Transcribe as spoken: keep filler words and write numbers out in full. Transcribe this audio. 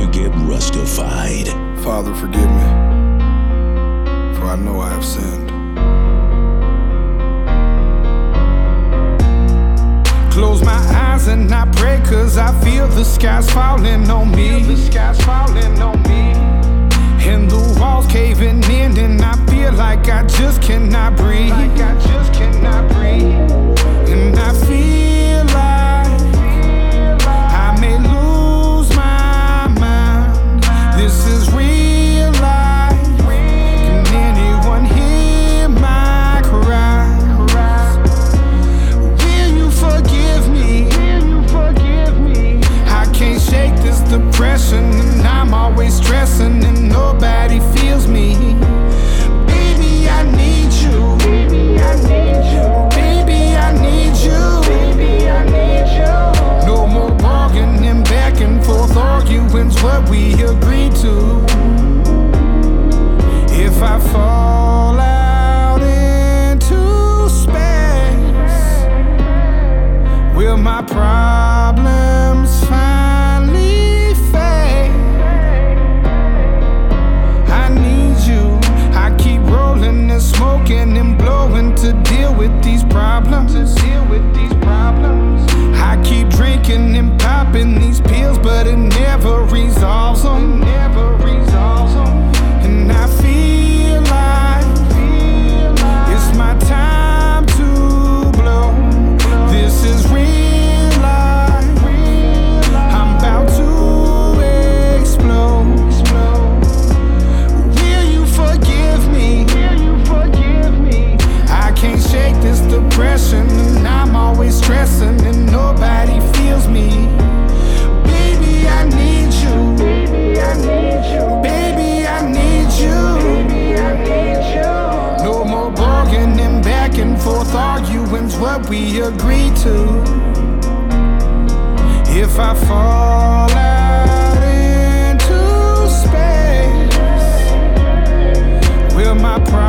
to get rustified. Father, forgive me, for I know I have sinned. Close my eyes and I pray, cause I feel the skies falling on me. The skies falling on me. And the walls caving in, and I feel like I just cannot breathe. Like I just cannot breathe. And I feel like I may lose my mind. This is real life. Can anyone hear my cries? Will you forgive me? Will you forgive me? I can't shake this depression, and I'm always stressing, and nobody feels me. Baby, I need you. Baby, I need you. Baby, I need you. Baby, I need you. No more bargaining back and forth, arguing's what we agreed to. If I fall out into space, will my problems finally fade? I need you. I keep rolling and smoking and blowing to deal with these problems. To deal with these problems. I keep drinking and popping these pills, but it never resolves them. It never resolves them. And I feel like it's my time to blow. This is real life. I'm about to explode. Will you forgive me? Will you forgive me? I can't shake this depression, and I'm always stressing, and nobody feels me. Baby, I need you. Baby, I need you. Baby, I need you. Baby, I need you. No more bargaining back and forth, arguing's what we agreed to. If I fall out into space, will my pride